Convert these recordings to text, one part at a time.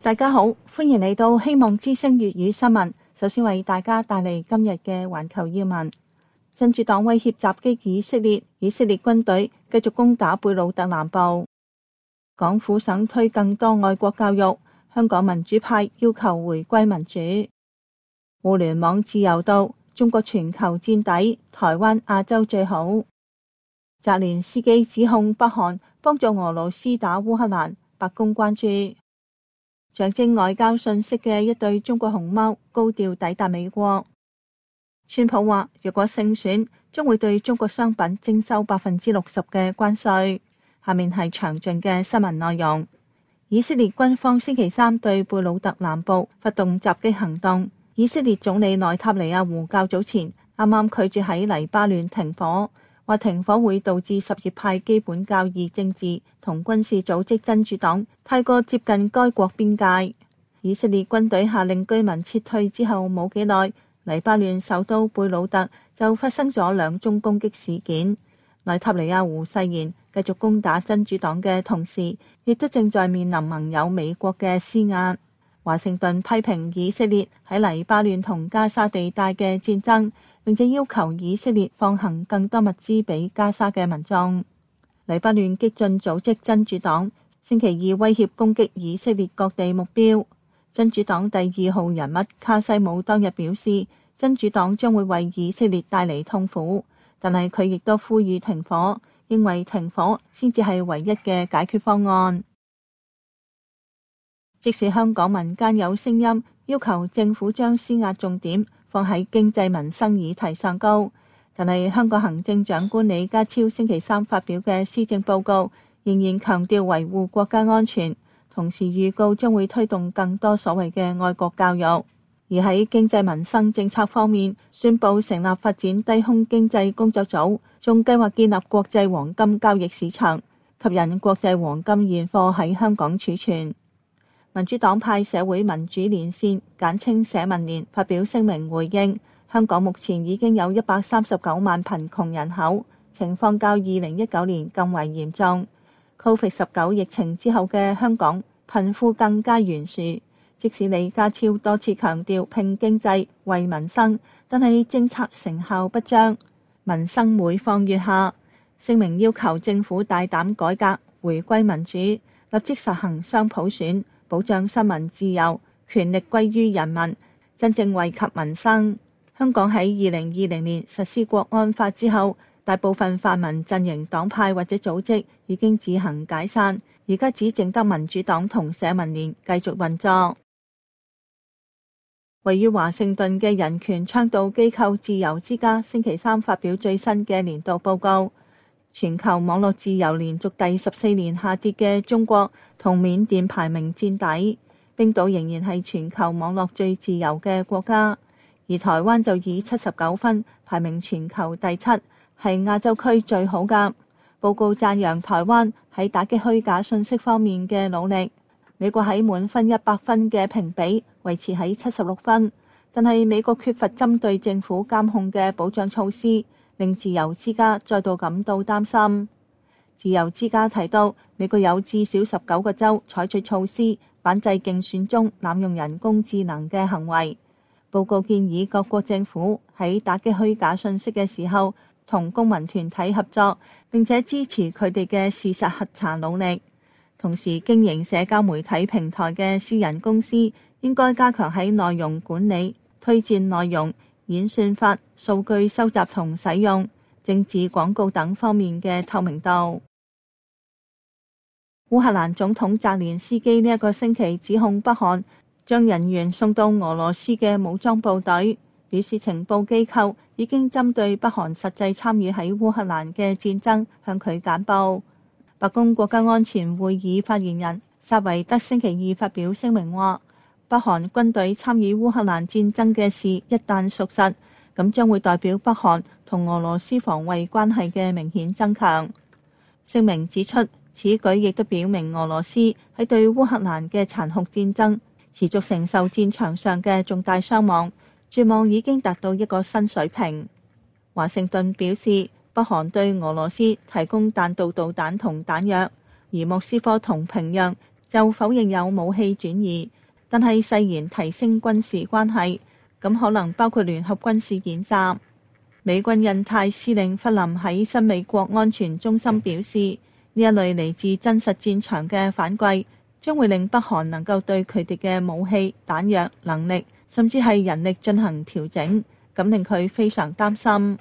大家好，歡迎嚟到希望之聲粵語新聞。首先為大家帶嚟今日嘅環球要聞。真主黨威脅襲擊以色列，以色列軍隊繼續攻打貝魯特南部。港府想推更多愛國教育，香港民主派要求回歸民主。互聯網自由度，中國全球墊底，台灣亞洲最好。澤連斯基指控北韓幫助俄羅斯打烏克蘭，白宮關注。象徵外交信息嘅一對中國熊貓高調抵達美國。川普話若果勝選，將會對中國商品徵收60%嘅關稅。下面係詳盡嘅新聞內容。以色列軍方星期三對貝魯特南部發動襲擊行動。以色列總理內塔尼亞胡較早前啱啱拒絕喺黎巴嫩停火，話停火會導致什葉派基本教義政治同軍事組織真主黨太過接近該國邊界。以色列軍隊下令居民撤退之後冇幾耐，黎巴嫩首都貝魯特就發生咗2宗攻擊事件。內塔尼亞胡誓言繼續攻打真主黨嘅同時，亦都正在面臨盟友美國嘅施壓。華盛頓批評以色列喺黎巴嫩同加沙地帶嘅戰爭，並且要求以色列放行更多物資俾加沙嘅民眾。黎巴嫩激進組織真主黨星期二威脅攻擊以色列各地目標。真主黨第2號人物卡西姆當日表示，真主黨將會為以色列帶嚟痛苦，但係佢亦都呼籲停火，認為停火先至係唯一嘅解決方案。即使香港民間有聲音要求政府將施壓重點放喺經濟民生議題上高，但係香港行政長官李家超星期三發表嘅施政報告仍然強調維護國家安全，同時預告將會推動更多所謂嘅愛國教育。而喺經濟民生政策方面，宣布成立發展低空經濟工作組，仲計劃建立國際黃金交易市場，吸引國際黃金現貨喺香港儲存。民主黨派社會民主連線簡稱社民連發表聲明回應，香港目前已經有139萬貧窮人口，情況較2019年更為嚴重。COVID-19 疫情之後嘅香港貧富更加懸殊，即使李家超多次強調拼經濟為民生，但係政策成效不彰，民生每況愈下。聲明要求政府大膽改革，回歸民主，立即實行雙普選，保障新聞自由，權力歸於人民，真正惠及民生。香港喺2020年實施國安法之後，大部分泛民陣營黨派或者組織已經自行解散，而家只剩得民主黨同社民連繼續運作。位於華盛頓嘅人權倡導機構自由之家星期三發表最新嘅年度報告，全球網絡自由連續第14年下跌嘅中國同緬甸排名墊底，冰島仍然係全球網絡最自由嘅國家，而台灣就以79分排名全球第7，係亞洲區最好㗎。報告讚揚台灣喺打擊虛假信息方面嘅努力。美國喺滿分100分嘅評比維持喺76分，但係美國缺乏針對政府監控嘅保障措施，令自由之家再度感到擔心。自由之家提到，美國有至少19個州採取措施，反制競選中濫用人工智能嘅行為。報告建議各國政府喺打擊虛假信息嘅時候，同公民團體合作，並且支持佢哋嘅事實核查努力。同時，經營社交媒體平台嘅私人公司應該加強喺內容管理、推薦內容、演算法、數據收集同使用、政治廣告等方面嘅透明度。烏克蘭總統澤連斯基呢一個星期指控北韓將人員送到俄羅斯嘅武裝部隊，表示情報機構已經針對北韓實際參與喺烏克蘭嘅戰爭向佢簡報。白宮國家安全會議發言人薩維德星期二發表聲明話，北韓軍隊參與烏克蘭戰爭嘅事一旦屬實，咁將會代表北韓同俄羅斯防衛關係嘅明顯增強。聲明指出，此舉亦都表明俄羅斯喺對烏克蘭嘅殘酷戰爭，持續承受戰場上嘅重大傷亡，絕望已經達到一個新水平。華盛頓表示，北韓對俄羅斯提供彈道導彈同彈藥，而莫斯科同平壤就否認有武器轉移，但係誓言提升軍事關係，咁可能包括聯合軍事演習。美軍印太司令弗林喺新美國安全中心表示，呢一類嚟自真實戰場嘅反饋，將會令北韓能夠對佢哋嘅武器、彈藥、能力，甚至係人力進行調整，咁令佢非常擔心。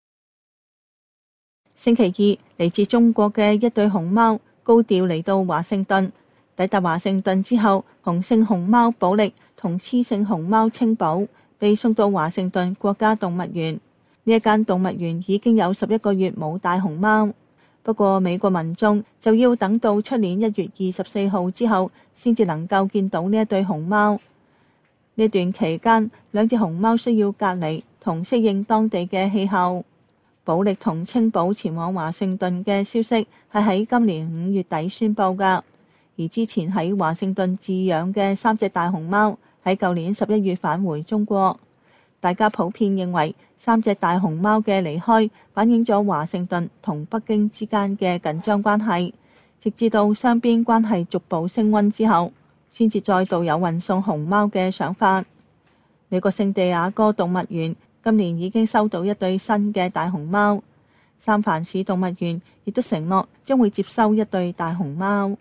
星期二，嚟自中國嘅一對熊貓高調嚟到華盛頓。抵達華盛頓之後，雄性熊貓寶力同雌性熊貓青寶被送到華盛頓國家動物園。呢一間動物園已經有11個月冇大熊貓，不過美國民眾就要等到出年1月24號之後，先至能夠見到呢一對熊貓。呢段期間，兩隻熊貓需要隔離同適應當地嘅氣候。寶力同青寶前往華盛頓嘅消息係喺今年5月底宣佈㗎。而之前喺華盛頓飼養嘅3隻大熊貓喺舊年11月返回中國，大家普遍認為3隻大熊貓嘅離開反映咗華盛頓同北京之間嘅緊張關係，直至到雙邊關係逐步升溫之後，先至再度有運送熊貓嘅想法。美國聖地亞哥動物園今年已經收到一對新嘅大熊貓，三藩市動物園亦都承諾將會接收一對大熊貓。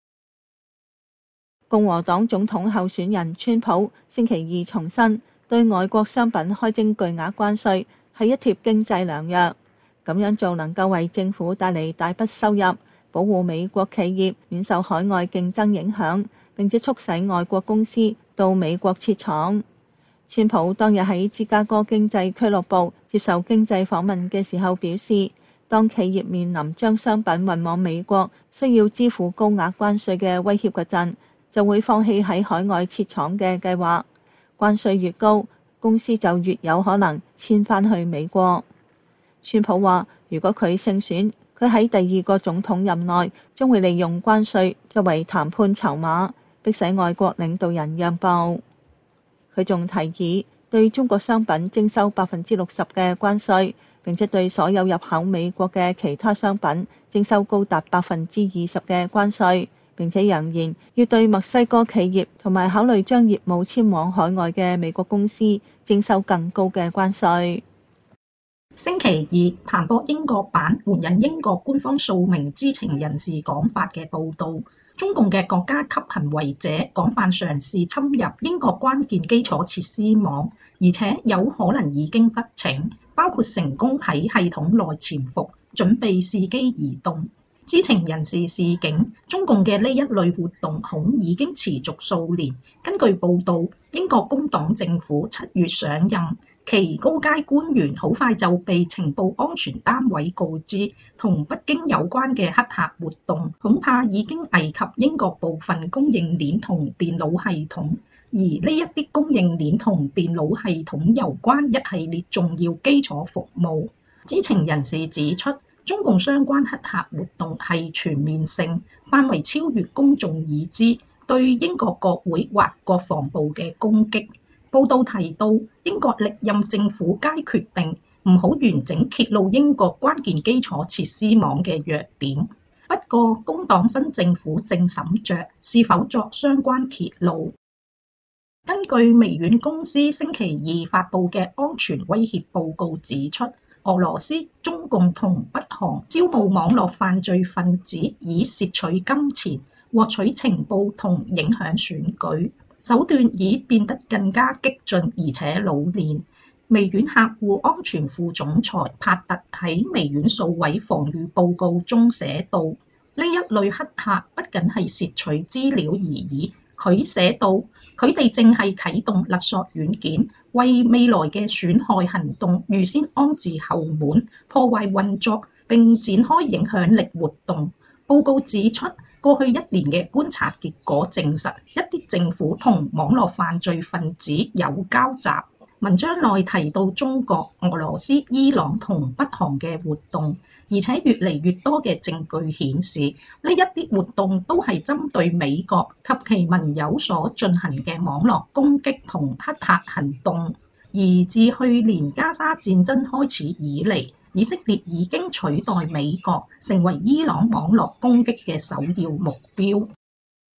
共和黨總統候選人川普星期二重申，對外國商品開徵巨額關稅係一貼經濟良藥，咁樣做能夠為政府帶嚟大筆收入，保護美國企業免受海外競爭影響，並且促使外國公司到美國設廠。川普當日喺芝加哥經濟俱樂部接受經濟訪問嘅時候表示，當企業面臨將商品運往美國需要支付高額關稅嘅威脅嗰陣，就會放棄喺海外設廠嘅計劃。關稅越高，公司就越有可能遷返去美國。川普話，如果佢勝選，佢喺第二個總統任內將會利用關稅作為談判籌碼，迫使外國領導人讓步。佢仲提議對中國商品徵收60%嘅關稅，並且對所有入口美國嘅其他商品徵收高達20%嘅關稅。並且揚言要對墨西哥企業同埋考慮將業務遷往海外嘅美國公司徵收更高嘅關稅。 星期二，彭博英國版援引英國官方數名知情人士講法嘅報導，中共嘅國家級行為者廣泛嘗試侵入英國關鍵基礎設施網，而且有可能已經得逞，包括成功喺系統內潛伏，準備伺機移動。知情人士示警，中共嘅呢一類活動恐已經持續數年。根據報導，英國工黨政府7月上任，其高階官員好快就被情報安全單位告知，同北京有關嘅黑客活動恐怕已經危及英國部分供應鏈同電腦系統，而呢一啲供應鏈同電腦系統有關一系列重要基礎服務。知情人士指出，中共相關黑客活動係全面性，範圍超越公眾已知，對英國國會或國防部嘅攻擊。報道提到，英國歷任政府皆決定唔好完整揭露英國關鍵基礎設施網嘅弱點。不過，工黨新政府正審着是否作相關揭露。根據微軟公司星期二發布嘅安全威脅報告指出，俄羅斯、中共同北韓招募網絡犯罪分子，以竊取金錢、獲取情報同影響選舉，手段已變得更加激進而且老練。微軟客戶安全副總裁帕特喺微軟數位防禦報告中寫道：呢一類黑客不僅係竊取資料而已，佢寫道，佢哋正係啟動勒索軟件，為未來嘅損害行動預先安置後門，破壞運作並展開影響力活動。報告指出，過去1年嘅觀察結果證實，一啲政府同網絡犯罪分子有交集。文章內提到中國、俄羅斯、伊朗同北韓嘅活動，而且越嚟越多嘅證據顯示，呢一啲活動都係針對美國及其盟友所進行嘅網絡攻擊同黑客行動。而自去年加沙戰爭開始以嚟，以色列已經取代美國成為伊朗網絡攻擊嘅首要目標。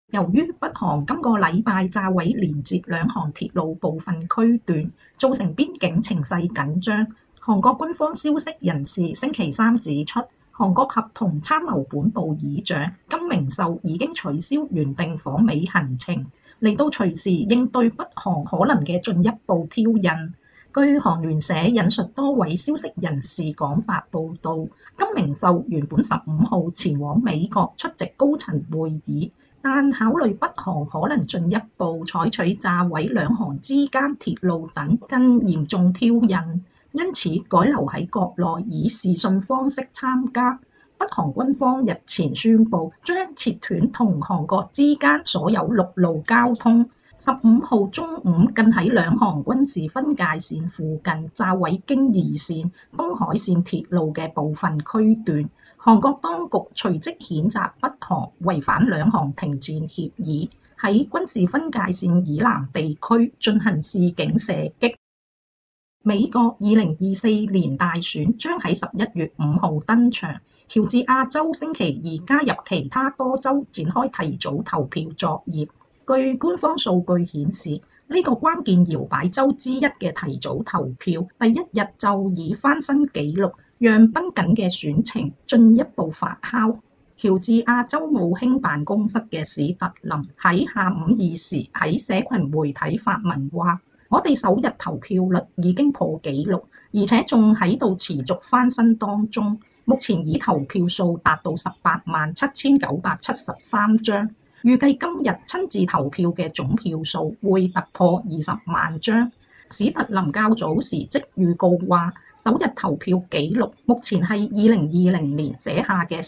由於北韓今個禮拜炸毀連接兩韓鐵路部分區段，造成邊境情勢緊張。韓國軍方消息人士星期三指出，韓國合同參謀本部議長金明秀已經取消原定訪美行程，嚟到隨時應對北韓可能嘅進一步挑釁。據韓聯社引述多位消息人士講法報道，金明秀原本15號前往美國出席高層會議，但考慮北韓可能進一步採取炸毀兩韓之間鐵路等更嚴重挑釁，因此改留喺國內以視訊方式參加。北韓軍方日前宣布將切斷同韓國之間所有陸路交通。15號中午更喺兩韓軍事分界線附近炸毀京義線、東海線鐵路嘅部分區段。韓國當局隨即譴責北韓違反兩韓停戰協議，喺軍事分界線以南地區進行示警射擊。美國2024年大選將喺11月5號登場，喬治亞州星期二加入其他多州展開提早投票作業。據官方數據顯示，呢個關鍵搖擺州之一嘅提早投票，第一日就已翻新紀錄，讓繃緊嘅選情進一步發酵。喬治亞州務卿辦公室嘅史特林喺下午2時喺社群媒體發文話：我哋首日投票率已經破紀錄，而且仲喺度持續翻新當中。目前已投票數達到187973張。預計今日親自投票嘅總票數會突破20萬張。史特林較早時即預告話，首日投票紀錄目前係2020年寫下嘅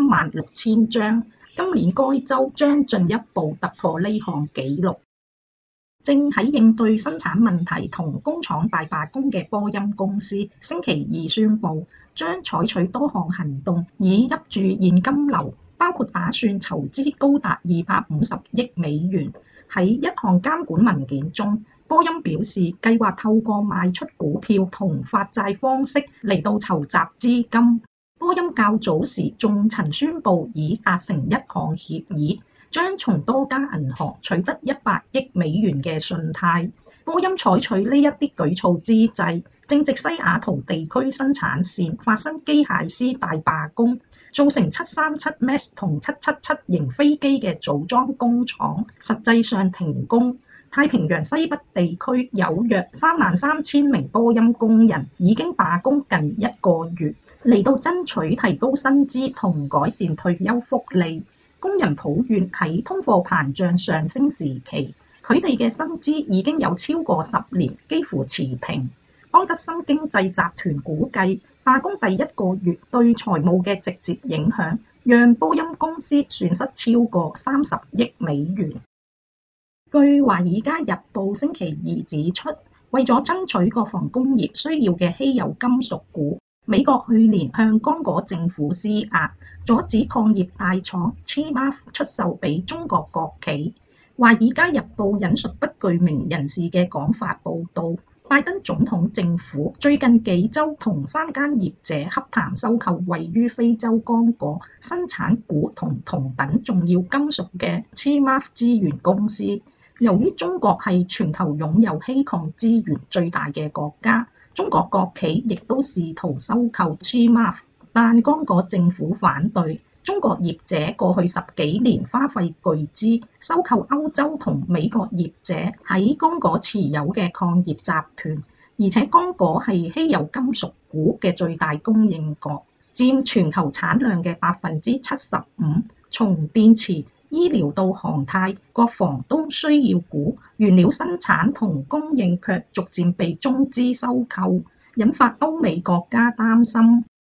136000張。今年該州將進一步突破呢項紀錄。正喺應對生產問題同工廠大罷工嘅波音公司，星期二宣布將採取多項行動以挹注現金流。包括打算籌資高達250億美元。喺一項監管文件中，波音表示計劃透過賣出股票同發債方式嚟到籌集資金。波音較早時仲曾宣布已達成一項協議，將從多家銀行取得100億美元嘅信貸。波音採取呢一啲舉措之際，正值西雅圖地區生產線發生機械師大罷工，造成737 MAX 同777型飛機嘅組裝工廠實際上停工。太平洋西北地區有約33000名波音工人已經罷工近1個月，嚟到爭取提高薪資同改善退休福利。工人抱怨喺通貨膨脹上升時期，佢哋嘅薪資已經有超過10年幾乎持平。安德森經濟集團估計，罷工第一個月對財務嘅直接影響，讓波音公司損失超過30億美元。據《華爾街日報》星期二指出，為咗爭取國防工業需要嘅稀有金屬股，美國去年向剛果政府施壓，阻止礦業大廠 CMAF 出售俾中國國企。《華爾街日報》引述不具名人士嘅講法報導，拜登總統政府最近幾週同3間業者洽談收購位於非洲剛果生產鈷同銅等重要金屬嘅 CMAF 資源公司。由於中國係全球擁有稀礦資源最大嘅國家，中國國企亦都試圖收購 CMAF， 但剛果政府反對。中國業者過去10幾年花費巨資收購歐洲同美國業者喺剛果持有嘅礦業集團，而且剛果係稀有金屬鈷嘅最大供應國，佔全球產量嘅75%。從電池、醫療到航太、國防都需要鈷，原料生產同供應卻逐漸被中資收購，引發歐美國家擔心。